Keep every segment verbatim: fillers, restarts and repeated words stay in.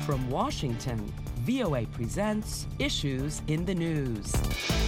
From Washington, V O A presents Issues in the News.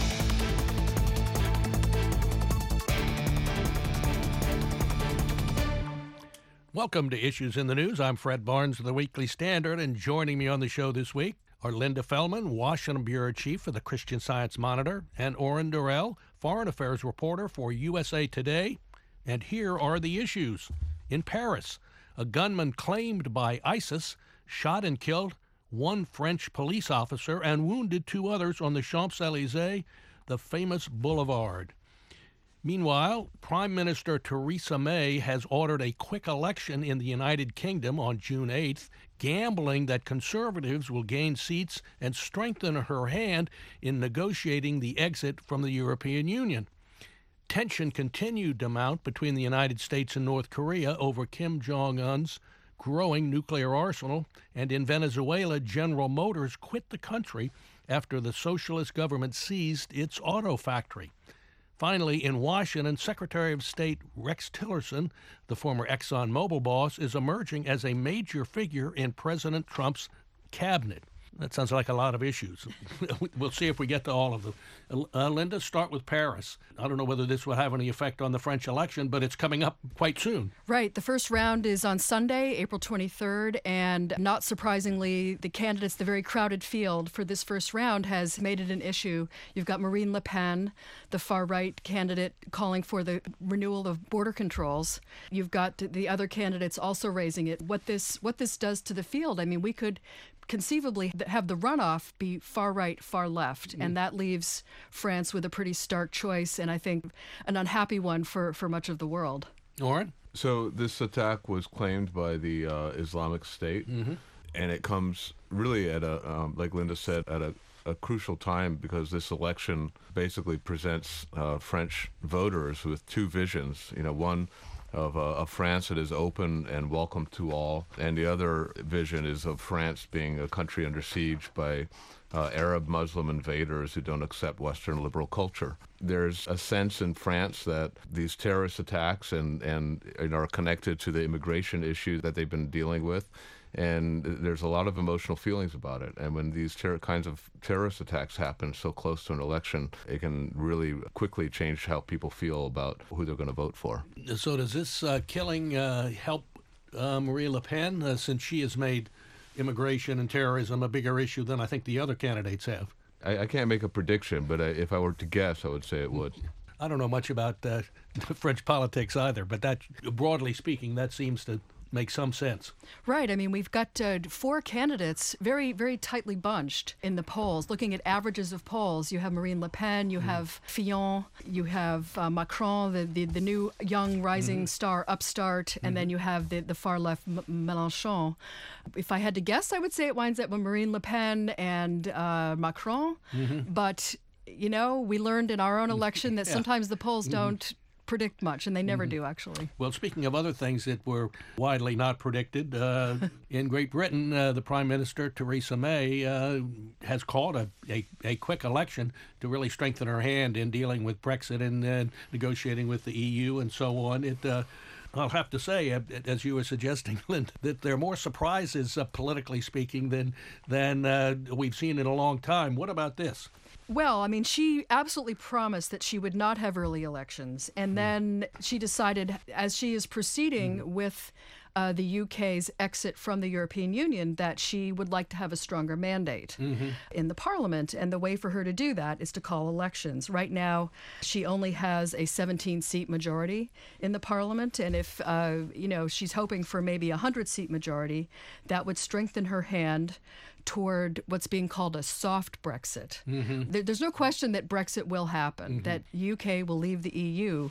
Welcome to Issues in the News. I'm Fred Barnes of the Weekly Standard, and joining me on the show this week are Linda Feldman, Washington Bureau Chief for the Christian Science Monitor, and Oren Durrell, Foreign Affairs Reporter for U S A Today. And here are the issues. In Paris, a gunman claimed by ISIS shot and killed one French police officer and wounded two others on the Champs-Élysées, the famous boulevard. Meanwhile, Prime Minister Theresa May has ordered a quick election in the United Kingdom on June eighth, gambling that Conservatives will gain seats and strengthen her hand in negotiating the exit from the European Union. Tension continued to mount between the United States and North Korea over Kim Jong-un's growing nuclear arsenal, and in Venezuela, General Motors quit the country after the socialist government seized its auto factory. Finally, in Washington, Secretary of State Rex Tillerson, the former ExxonMobil boss, is emerging as a major figure in President Trump's cabinet. That sounds like a lot of issues. We'll see if we get to all of them. Uh, Linda, start with Paris. I don't know whether this will have any effect on the French election, but it's coming up quite soon. Right. The first round is on Sunday, April twenty-third, and not surprisingly, the candidates, the very crowded field for this first round has made it an issue. You've got Marine Le Pen, the far-right candidate, calling for the renewal of border controls. You've got the other candidates also raising it. What this, what this does to the field, I mean, we could conceivably have the runoff be far right, far left, mm. and that leaves France with a pretty stark choice, and I think an unhappy one for, for much of the world. Oren? So this attack was claimed by the uh, Islamic State, mm-hmm. and it comes really at a, um, like Linda said, at a, a crucial time because this election basically presents uh, French voters with two visions. You know, one Of, uh, of France that is open and welcome to all, and the other vision is of France being a country under siege by uh, Arab Muslim invaders who don't accept Western liberal culture. There's a sense in France that these terrorist attacks and, and, and are connected to the immigration issue that they've been dealing with, and there's a lot of emotional feelings about it. And when these ter- kinds of terrorist attacks happen so close to an election, it can really quickly change how people feel about who they're going to vote for. So does this uh, killing uh, help uh, Marine Le Pen, uh, since she has made immigration and terrorism a bigger issue than I think the other candidates have? I, I can't make a prediction, but I, if I were to guess, I would say it would. I don't know much about uh, French politics either, but that, broadly speaking, that seems to make some sense. Right. I mean, we've got uh, four candidates very, very tightly bunched in the polls. Looking at averages of polls, you have Marine Le Pen, you mm. have Fillon, you have uh, Macron, the, the, the new young rising mm. star upstart, mm-hmm. and then you have the, the far left M- Mélenchon. If I had to guess, I would say it winds up with Marine Le Pen and uh, Macron. Mm-hmm. But, you know, we learned in our own election that yeah. sometimes the polls mm-hmm. don't predict much, and they never mm-hmm. do, actually. Well, speaking of other things that were widely not predicted, uh, in Great Britain, uh, the Prime Minister, Theresa May, uh, has called a, a, a quick election to really strengthen her hand in dealing with Brexit and uh, negotiating with the E U and so on. It, uh, I'll have to say, as you were suggesting, Linda, that there are more surprises, uh, politically speaking, than, than uh, we've seen in a long time. What about this? Well, I mean, she absolutely promised that she would not have early elections. And mm. then she decided, as she is proceeding mm. with uh, the U K's exit from the European Union, that she would like to have a stronger mandate mm-hmm. in the parliament. And the way for her to do that is to call elections. Right now, she only has a seventeen-seat majority in the parliament. And if, uh, you know, she's hoping for maybe a one hundred-seat majority, that would strengthen her hand toward what's being called a soft Brexit. Mm-hmm. There, there's no question that Brexit will happen, mm-hmm. that U K will leave the E U,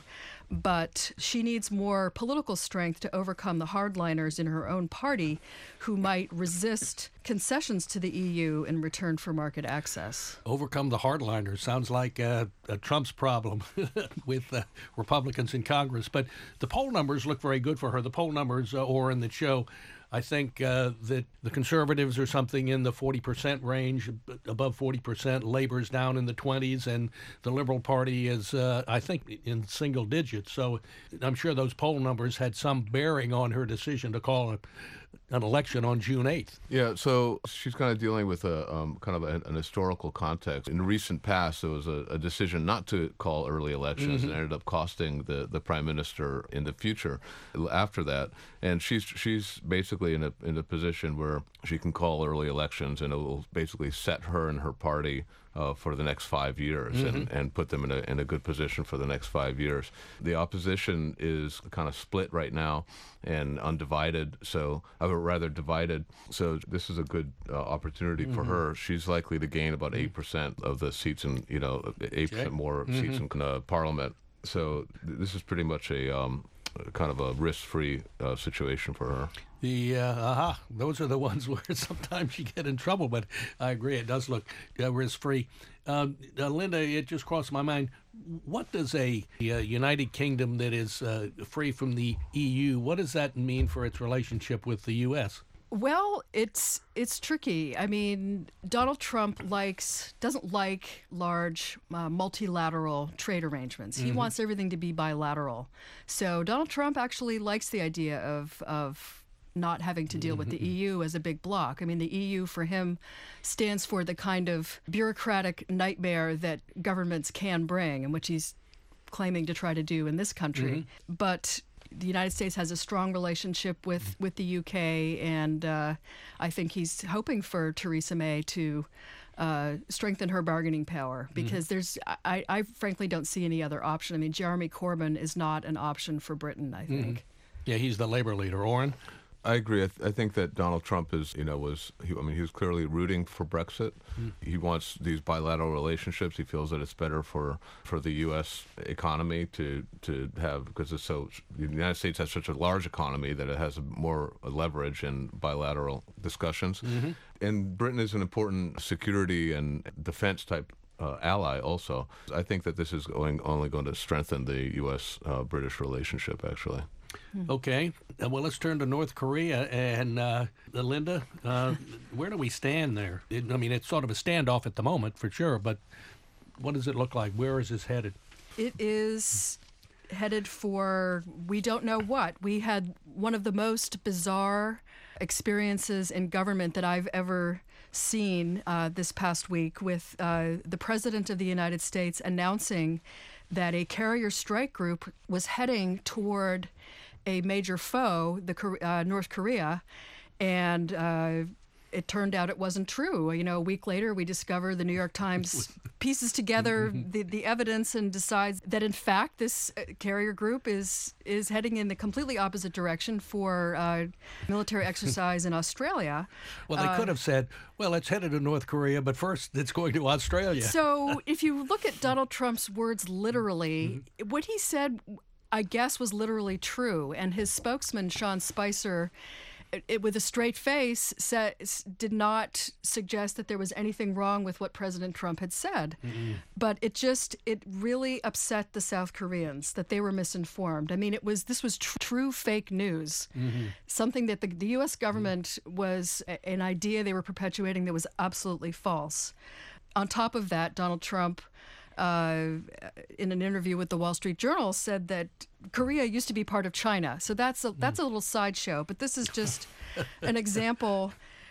but she needs more political strength to overcome the hardliners in her own party who might resist concessions to the E U in return for market access. Overcome the hardliners sounds like uh, a Trump's problem with uh, Republicans in Congress, but the poll numbers look very good for her. The poll numbers, uh, Oren, that show I think uh, that the Conservatives are something in the forty percent range, above forty percent. Labor's down in the twenties, and the Liberal Party is, uh, I think, in single digits. So I'm sure those poll numbers had some bearing on her decision to call a, an election on June eighth. Yeah, so she's kind of dealing with a um, kind of a, an historical context. In the recent past, there was a, a decision not to call early elections, mm-hmm. and ended up costing the, the prime minister in the future after that. And she's she's basically in a in a position where she can call early elections, and it will basically set her and her party Uh, for the next five years, mm-hmm. and, and put them in a in a good position for the next five years. The opposition is kind of split right now and undivided, so uh, rather divided. So this is a good uh, opportunity mm-hmm. for her. She's likely to gain about eight percent of the seats in, you know, eight percent okay. more mm-hmm. seats in uh, Parliament. So th- this is pretty much a um, kind of a risk-free uh, situation for her. The uh, aha, those are the ones where sometimes you get in trouble, but I agree, it does look uh, risk-free. Uh, uh, Linda, it just crossed my mind, what does a, a United Kingdom that is uh, free from the E U, what does that mean for its relationship with the U S? Well, it's it's tricky. I mean, Donald Trump likes doesn't like large uh, multilateral trade arrangements. Mm-hmm. He wants everything to be bilateral. So Donald Trump actually likes the idea of of not having to deal with the E U as a big bloc. I mean, the E U for him stands for the kind of bureaucratic nightmare that governments can bring, and which he's claiming to try to do in this country. Mm-hmm. But the United States has a strong relationship with, with the U K, and uh, I think he's hoping for Theresa May to uh, strengthen her bargaining power, because mm-hmm. there's I, I frankly don't see any other option. I mean, Jeremy Corbyn is not an option for Britain, I think. Mm-hmm. Yeah, he's the labor leader. Orrin? I agree. I, th- I think that Donald Trump is, you know, was, he, I mean, he was clearly rooting for Brexit. Mm. He wants these bilateral relationships. He feels that it's better for, for the U S economy to, to have, because it's so, the United States has such a large economy that it has more leverage in bilateral discussions. Mm-hmm. And Britain is an important security and defense type Uh, ally also. I think that this is going, only going to strengthen the U S British relationship, actually. Okay. Uh, well, let's turn to North Korea. And uh, Linda, uh, where do we stand there? It, I mean, it's sort of a standoff at the moment, for sure, but what does it look like? Where is this headed? It is headed for we don't know what. We had one of the most bizarre experiences in government that I've ever seen uh, this past week, with uh, the President of the United States announcing that a carrier strike group was heading toward a major foe, the uh, North Korea, and uh, it turned out it wasn't true. You know, a week later, we discover the New York Times pieces together the, the evidence and decides that, in fact, this carrier group is is heading in the completely opposite direction for uh, military exercise in Australia. Well, they uh, could have said, well, it's headed to North Korea, but first it's going to Australia. So if you look at Donald Trump's words literally, mm-hmm. what he said, I guess, was literally true. And his spokesman, Sean Spicer, It, it, with a straight face, said, did not suggest that there was anything wrong with what President Trump had said. Mm-hmm. But it just, it really upset the South Koreans that they were misinformed. I mean, it was this was tr- true fake news, mm-hmm. something that the, the U S government mm-hmm. was a, an idea they were perpetuating that was absolutely false. On top of that, Donald Trump, Uh, in an interview with the Wall Street Journal, said that Korea used to be part of China. So that's a, that's a little sideshow. But this is just an example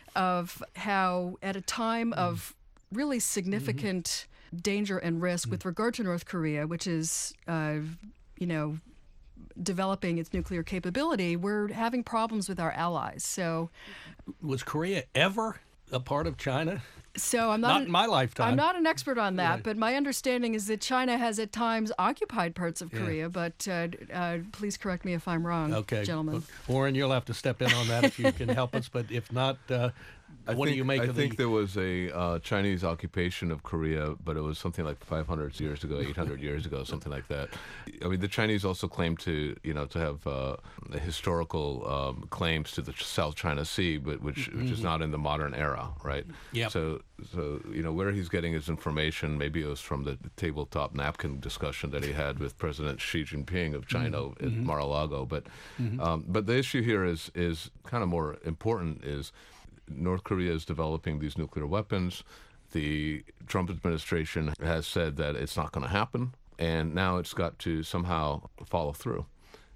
of how, at a time of really significant mm-hmm. danger and risk mm-hmm. with regard to North Korea, which is, uh, you know, developing its nuclear capability, we're having problems with our allies. So, was Korea ever a part of China? So I'm not, not an, in my lifetime. I'm not an expert on that, right. but my understanding is that China has at times occupied parts of yeah. Korea. But uh, uh, please correct me if I'm wrong, okay. gentlemen. Warren, you'll have to step in on that if you can help us. But if not, uh, I what think, do you make I of think the... there was a uh, Chinese occupation of Korea, but it was something like five hundred years ago, eight hundred years ago, something like that. I mean, the Chinese also claim to, you know, to have uh, historical um, claims to the South China Sea, but which mm-hmm. which is not in the modern era, right? Yeah. So, so you know, where he's getting his information, maybe it was from the tabletop napkin discussion that he had with President Xi Jinping of China mm-hmm. at Mar-a-Lago. But mm-hmm. um, but the issue here is is kind of more important is North Korea is developing these nuclear weapons. The Trump administration has said that it's not going to happen, and now it's got to somehow follow through.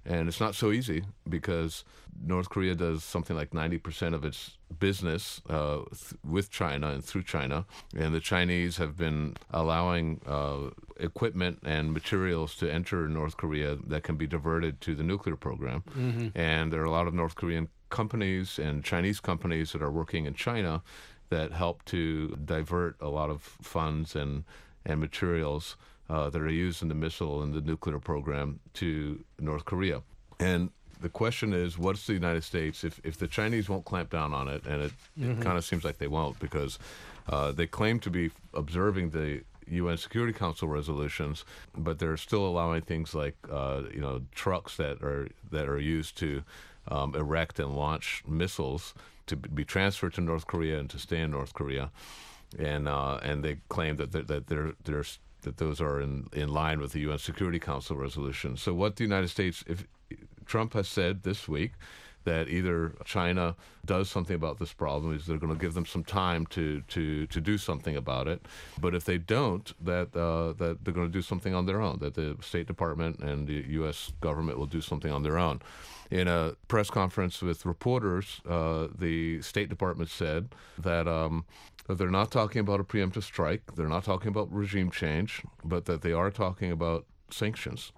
And it's not so easy because North Korea does something like ninety percent of its business uh, th- with China and through China. And the Chinese have been allowing uh, equipment and materials to enter North Korea that can be diverted to the nuclear program. Mm-hmm. And there are a lot of North Korean companies and Chinese companies that are working in China that help to divert a lot of funds and, and materials Uh, that are used in the missile and the nuclear program to North Korea. And the question is, what's the United States, if, if the Chinese won't clamp down on it, and it, mm-hmm. it kind of seems like they won't, because uh, they claim to be observing the U N Security Council resolutions, but they're still allowing things like, uh, you know, trucks that are that are used to um, erect and launch missiles to be transferred to North Korea and to stay in North Korea. And uh, and they claim that they're, that they're, they're that those are in, in line with the U N Security Council resolution. So what the United States, if Trump has said this week that either China does something about this problem, is they're going to give them some time to, to, to do something about it. But if they don't, that uh, that they're going to do something on their own, that the State Department and the U S government will do something on their own. In a press conference with reporters, uh, the State Department said that um, they're not talking about a preemptive strike, they're not talking about regime change, but that they are talking about sanctions.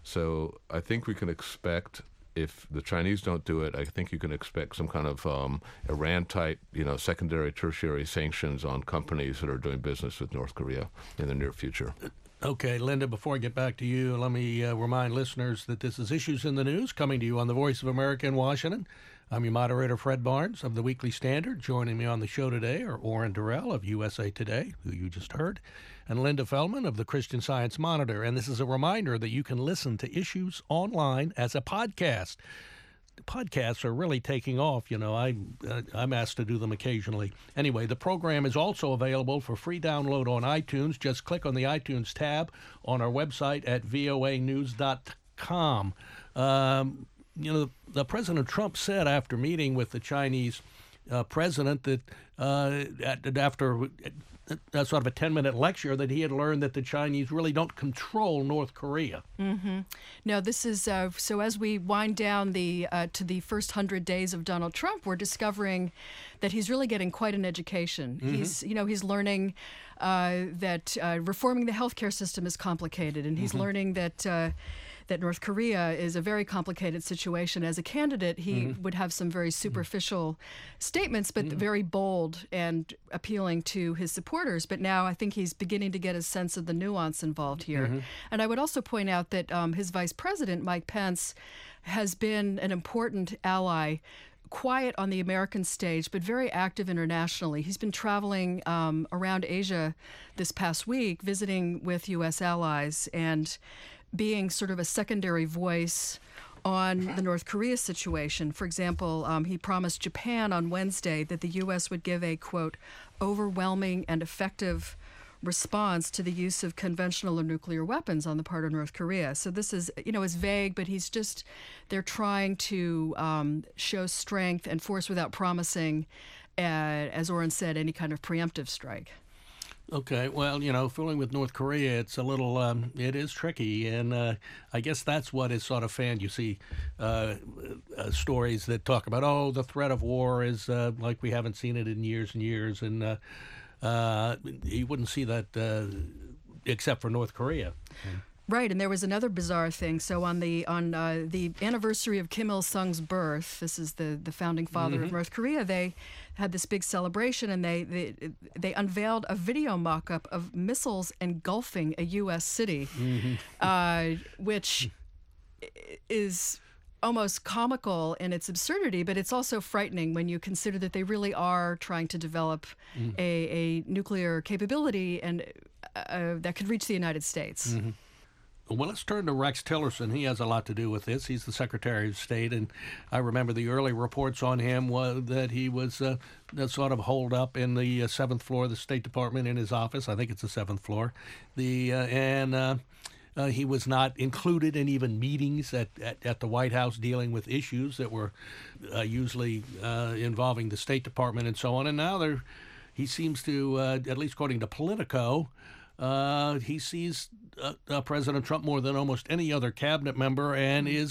So I think we can expect, if the Chinese don't do it, I think you can expect some kind of um, Iran-type, you know, secondary, tertiary sanctions on companies that are doing business with North Korea in the near future. Okay, Linda, before I get back to you, let me uh, remind listeners that this is Issues in the News, coming to you on the Voice of America in Washington. I'm your moderator, Fred Barnes of the Weekly Standard. Joining me on the show today are Oren Durrell of U S A Today, who you just heard, and Linda Feldman of the Christian Science Monitor. And this is a reminder that you can listen to Issues online as a podcast. The podcasts are really taking off. You know, I, uh, I'm asked to do them occasionally. Anyway, the program is also available for free download on iTunes. Just click on the iTunes tab on our website at voa news dot com. Um, you know, the President Trump said after meeting with the Chinese uh, president that uh, after uh, sort of a ten-minute lecture that he had learned that the Chinese really don't control North Korea. Mm-hmm. No, this is uh, so. As we wind down the uh, to the first hundred days of Donald Trump, we're discovering that he's really getting quite an education. Mm-hmm. He's, you know, he's learning uh, that uh, reforming the healthcare system is complicated, and he's mm-hmm. learning that. Uh, that North Korea is a very complicated situation. As a candidate, he mm-hmm. would have some very superficial mm-hmm. statements, but mm-hmm. very bold and appealing to his supporters. But now I think he's beginning to get a sense of the nuance involved here. Mm-hmm. And I would also point out that um, his vice president, Mike Pence, has been an important ally, quiet on the American stage, but very active internationally. He's been traveling um, around Asia this past week, visiting with U S allies and being sort of a secondary voice on the North Korea situation. For example, um, he promised Japan on Wednesday that the U S would give a, quote, overwhelming and effective response to the use of conventional or nuclear weapons on the part of North Korea. So this is, you know, is vague, but he's just, they're trying to um, show strength and force without promising, uh, as Oren said, any kind of preemptive strike. Okay, well, you know, fooling with North Korea, it's a little, um, it is tricky, and uh, I guess that's what is sort of fanned. You see uh, uh, stories that talk about, oh, the threat of war is uh, like we haven't seen it in years and years, and uh, uh, you wouldn't see that uh, except for North Korea. Right, and there was another bizarre thing. So on the on uh, the anniversary of Kim Il-sung's birth, this is the, the founding father mm-hmm. of North Korea, they had this big celebration, and they they, they unveiled a video mock-up of missiles engulfing a U S city, mm-hmm. uh, which is almost comical in its absurdity, but it's also frightening when you consider that they really are trying to develop mm-hmm. a, a nuclear capability and uh, that could reach the United States. Mm-hmm. Well, let's turn to Rex Tillerson. He has a lot to do with this. He's the Secretary of State, and I remember the early reports on him was that he was uh, sort of holed up in the uh, seventh floor of the State Department in his office. I think it's the seventh floor. The uh, and uh, uh, he was not included in even meetings at, at, at the White House dealing with issues that were uh, usually uh, involving the State Department and so on. And now there, he seems to, uh, at least according to Politico, Uh, he sees uh, uh, President Trump more than almost any other cabinet member and is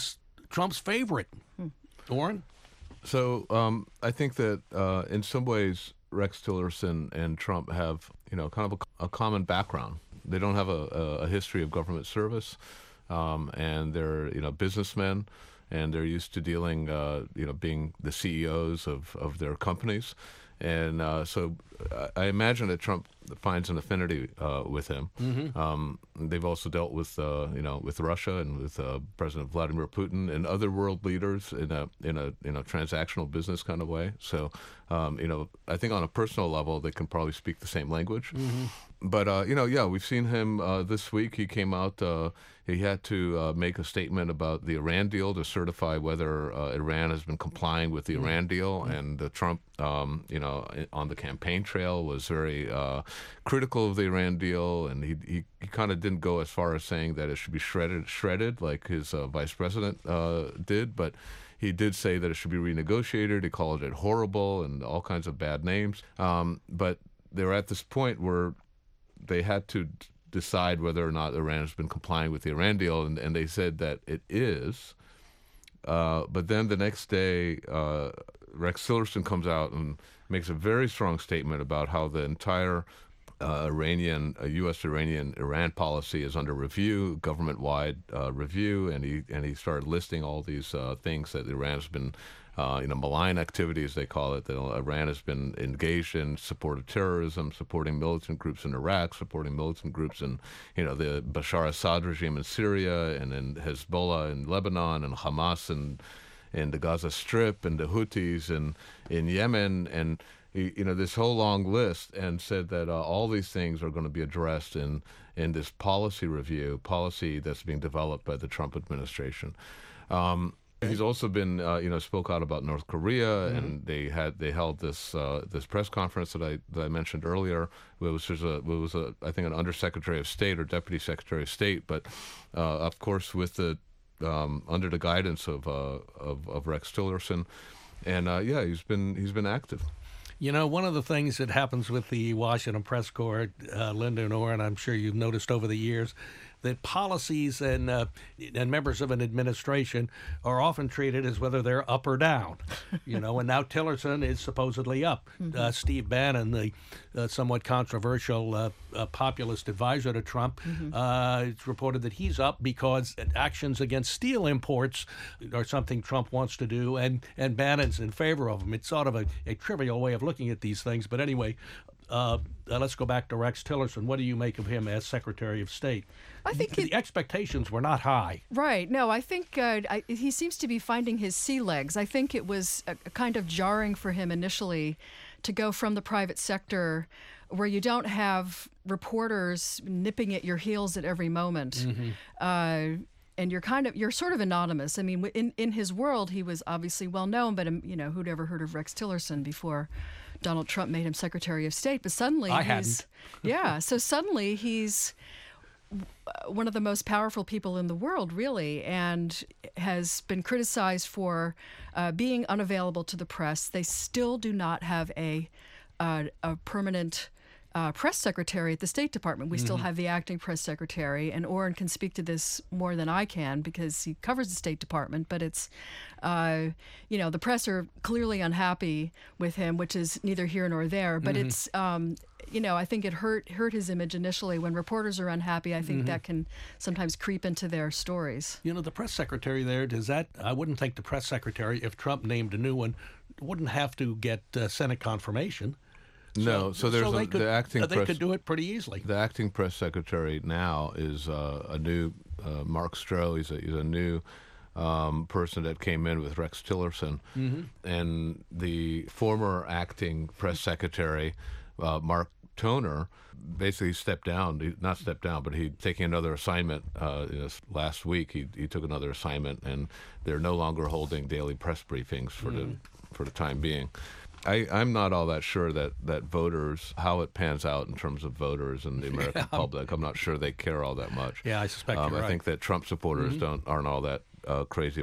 Trump's favorite. Hmm. Orrin? So um, I think that uh, in some ways, Rex Tillerson and Trump have, you know, kind of a, a common background. They don't have a, a, a history of government service, um, and they're, you know, businessmen, and they're used to dealing, uh, you know, being the C E Os of, of their companies. And uh, so I imagine that Trump finds an affinity uh, with him. Mm-hmm. Um, they've also dealt with, uh, you know, with Russia and with uh, President Vladimir Putin and other world leaders in a in a you know transactional business kind of way. So, um, you know, I think on a personal level they can probably speak the same language. Mm-hmm. But uh, you know, yeah, we've seen him uh, this week. He came out. Uh, he had to uh, make a statement about the Iran deal to certify whether uh, Iran has been complying with the mm-hmm. Iran deal. Mm-hmm. And uh, Trump, um, you know, on the campaign trail was very uh, critical of the Iran deal, and he he, he kind of didn't go as far as saying that it should be shredded, shredded like his uh, vice president uh, did, but. He did say that it should be renegotiated. He called it horrible and all kinds of bad names. Um, but they're at this point where they had to d- decide whether or not Iran has been complying with the Iran deal, and, and they said that it is. Uh, but then the next day, uh, Rex Tillerson comes out and makes a very strong statement about how the entire uh, Iranian, uh, U S Iranian Iran policy is under review, government-wide uh, review, and he and he started listing all these uh, things that Iran has been. Uh, you know, malign activities, they call it, that Iran has been engaged in, support of terrorism, supporting militant groups in Iraq, supporting militant groups in, you know, the Bashar Assad regime in Syria, and in Hezbollah in Lebanon, and Hamas in, in the Gaza Strip, and the Houthis in, in Yemen, and, you know, this whole long list, and said that uh, all these things are going to be addressed in, in this policy review, policy that's being developed by the Trump administration. Um, He's also been, uh, you know, spoke out about North Korea, mm-hmm. and they had they held this uh, this press conference that I that I mentioned earlier. It was just a it was a I think an undersecretary of state or deputy secretary of state, but uh, of course with the um, under the guidance of uh, of, of Rex Tillerson, and uh, yeah, he's been he's been active. You know, one of the things that happens with the Washington press corps, uh, Linda and Orrin, I'm sure you've noticed over the years, that policies and uh, and members of an administration are often treated as whether they're up or down, you know. And now Tillerson is supposedly up. Mm-hmm. Uh, Steve Bannon, the uh, somewhat controversial uh, uh, populist advisor to Trump, mm-hmm. uh, it's reported that he's up because actions against steel imports are something Trump wants to do, and and Bannon's in favor of them. It's sort of a, a trivial way of looking at these things, but anyway. Uh, uh, let's go back to Rex Tillerson. What do you make of him as Secretary of State? I think the it, expectations were not high. Right. No, I think uh, I, he seems to be finding his sea legs. I think it was a, a kind of jarring for him initially to go from the private sector, where you don't have reporters nipping at your heels at every moment. Mm-hmm. Uh, And you're kind of you're sort of anonymous. I mean, in in his world, he was obviously well known, but um, you know, who'd ever heard of Rex Tillerson before Donald Trump made him Secretary of State? But suddenly, I he's hadn't. yeah. So suddenly, he's one of the most powerful people in the world, really, and has been criticized for uh, being unavailable to the press. They still do not have a uh, a permanent Uh, press secretary at the State Department. We mm-hmm. still have the acting press secretary, and Orrin can speak to this more than I can because he covers the State Department, but it's, uh, you know, the press are clearly unhappy with him, which is neither here nor there, but mm-hmm. it's, um, you know, I think it hurt hurt his image initially. When reporters are unhappy, I think mm-hmm. that can sometimes creep into their stories. You know, the press secretary there, does that, I wouldn't think the press secretary, if Trump named a new one, wouldn't have to get uh, Senate confirmation. No, so, so there's so a, could, the acting. Uh, they press, could do it pretty easily. The acting press secretary now is uh, a new uh, Mark Stroh. He's a, he's a new um, person that came in with Rex Tillerson, mm-hmm. and the former acting press secretary, uh, Mark Toner, basically stepped down. He, not stepped down, but he taking another assignment. Uh, you know, last week, he he took another assignment, and they're no longer holding daily press briefings for mm-hmm. the for the time being. I, I'm not all that sure that, that voters, how it pans out in terms of voters and the American yeah. public, I'm not sure they care all that much. Yeah, I suspect um, you're I right. think that Trump supporters mm-hmm. don't aren't all that uh, crazy about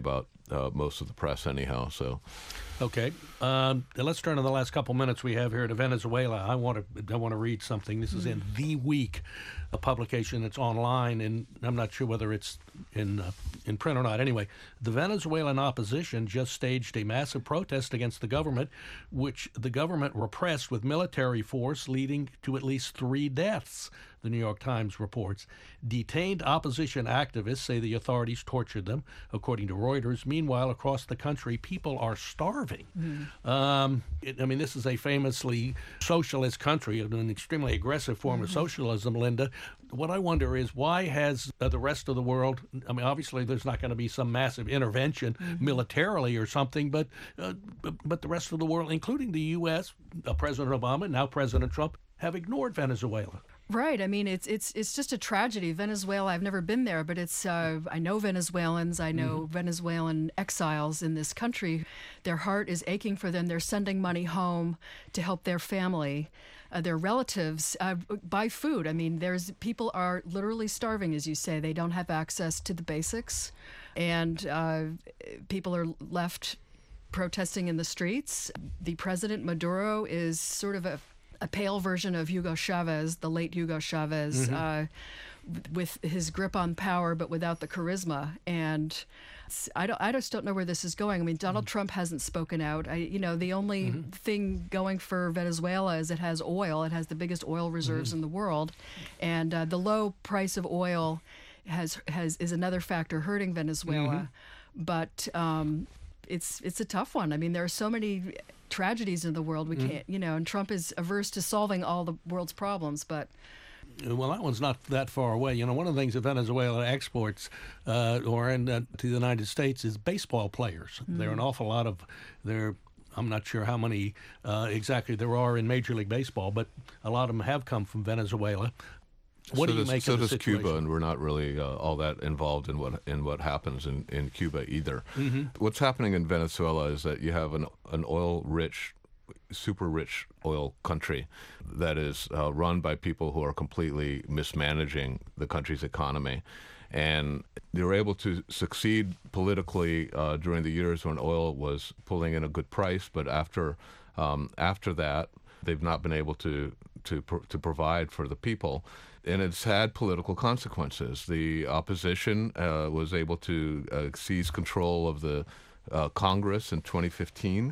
uh, most of the press anyhow. So, okay, um, let's turn in the last couple minutes we have here to Venezuela. I want to I want to read something. This is in The Week, a publication that's online, and I'm not sure whether it's in uh, in print or not. Anyway, the Venezuelan opposition just staged a massive protest against the government, which the government repressed with military force, leading to at least three deaths. The New York Times reports. Detained opposition activists say the authorities tortured them, according to Reuters. Meanwhile, across the country, people are starving. Mm. Um, it, I mean, this is a famously socialist country, an extremely aggressive form mm-hmm. of socialism, Linda. What I wonder is, why has uh, the rest of the world, I mean, obviously there's not going to be some massive intervention mm-hmm. militarily or something, but, uh, but but the rest of the world, including the U S, uh, President Obama, now President Trump, have ignored Venezuela. Right. I mean, it's it's it's just a tragedy. Venezuela, I've never been there, but it's uh, I know Venezuelans. I know mm-hmm. Venezuelan exiles in this country. Their heart is aching for them. They're sending money home to help their family, uh, their relatives, uh, buy food. I mean, there's people are literally starving, as you say. They don't have access to the basics, and uh, people are left protesting in the streets. The president, Maduro, is sort of a a pale version of Hugo Chavez, the late Hugo Chavez, mm-hmm. uh, with his grip on power, but without the charisma. And I don't, I just don't know where this is going. I mean, Donald mm-hmm. Trump hasn't spoken out. I, you know, the only mm-hmm. thing going for Venezuela is it has oil. It has the biggest oil reserves mm-hmm. in the world, and uh, the low price of oil has has is another factor hurting Venezuela. Mm-hmm. But um, it's it's a tough one. I mean, there are so many tragedies in the world. We can't, you know, and Trump is averse to solving all the world's problems, but well, that one's not that far away. You know, one of the things that Venezuela exports uh, or in, uh, to the United States is baseball players. Mm. There are an awful lot of there. I'm not sure how many uh, exactly there are in Major League Baseball, but a lot of them have come from Venezuela. What so do you does, make so of the does situation? Cuba, and we're not really uh, all that involved in what in what happens in, in Cuba either. Mm-hmm. What's happening in Venezuela is that you have an an oil-rich, super rich oil country that is uh, run by people who are completely mismanaging the country's economy. And they were able to succeed politically uh, during the years when oil was pulling in a good price, but after um, after that, they've not been able to to pr- to provide for the people. And it's had political consequences. The opposition uh, was able to uh, seize control of the uh, Congress in twenty fifteen,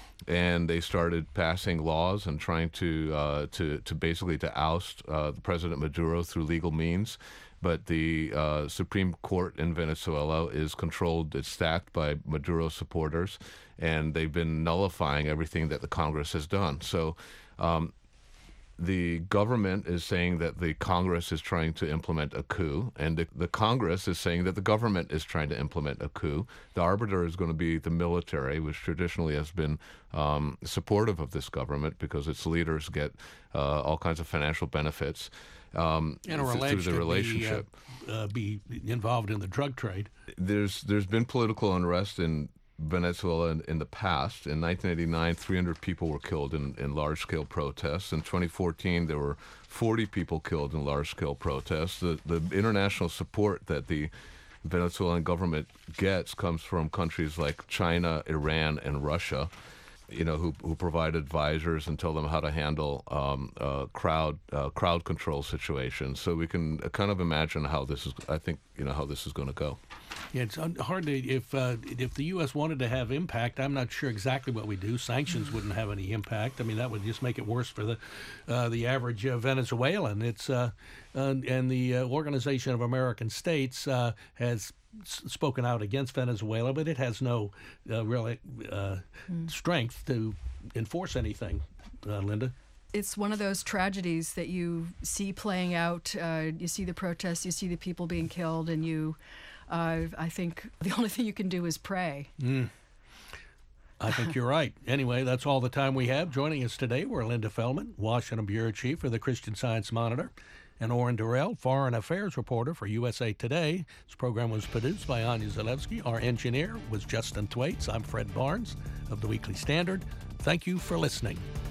and they started passing laws and trying to uh, to to basically to oust uh, President Maduro through legal means. But the uh, Supreme Court in Venezuela is controlled, it's stacked by Maduro supporters, and they've been nullifying everything that the Congress has done. So. Um, The government is saying that the Congress is trying to implement a coup, and the, the Congress is saying that the government is trying to implement a coup. The arbiter is going to be the military, which traditionally has been um, supportive of this government because its leaders get uh, all kinds of financial benefits um, and are th- through the relationship. Be, uh, uh, be involved in the drug trade. There's there's been political unrest in Venezuela in, in the past. In nineteen eighty-nine, three hundred people were killed in, in large-scale protests. In twenty fourteen, there were forty people killed in large-scale protests. The, the international support that the Venezuelan government gets comes from countries like China, Iran, and Russia, you know, who who provide advisors and tell them how to handle um, uh, crowd uh, crowd control situations. So we can kind of imagine how this is. I think you know how this is going to go. Yeah, it's hard to if uh, if the U S wanted to have impact. I'm not sure exactly what we do. Sanctions wouldn't have any impact. I mean, that would just make it worse for the uh, the average uh, Venezuelan. It's uh, uh, and the uh, Organization of American States uh, has s- spoken out against Venezuela, but it has no uh, really uh, mm. strength to enforce anything. Uh, Linda. It's one of those tragedies that you see playing out. Uh, you see the protests, you see the people being killed, and you. Uh, I think the only thing you can do is pray. Mm. I think you're right. Anyway, that's all the time we have. Joining us today were Linda Feldman, Washington Bureau Chief for the Christian Science Monitor, and Oren Durrell, Foreign Affairs Reporter for U S A Today. This program was produced by Anya Zalewski. Our engineer was Justin Thwaites. I'm Fred Barnes of the Weekly Standard. Thank you for listening.